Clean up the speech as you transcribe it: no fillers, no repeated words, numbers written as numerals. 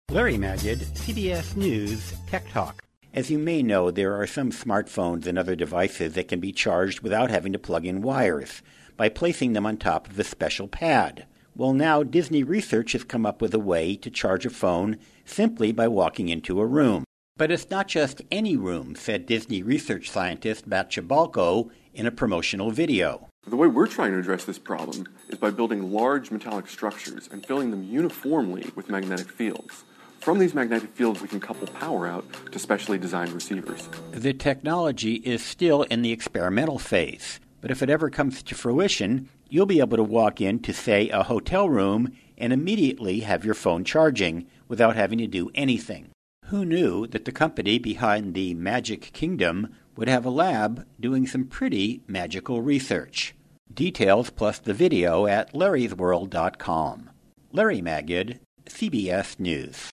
Larry Magid, CBS News Tech Talk. As you may know, there are some smartphones and other devices that can be charged without having to plug in wires by placing them on top of a special pad. Well, now Disney Research has come up with a way to charge a phone simply by walking into a room. But it's not just any room, said Disney Research scientist Matt Chabalko in a promotional video. The way we're trying to address this problem is by building large metallic structures and filling them uniformly with magnetic fields. From these magnetic fields, we can couple power out to specially designed receivers. The technology is still in the experimental phase, but if it ever comes to fruition, you'll be able to walk into, say, a hotel room and immediately have your phone charging without having to do anything. Who knew that the company behind the Magic Kingdom would have a lab doing some pretty magical research? Details plus the video at larrysworld.com. Larry Magid, CBS News.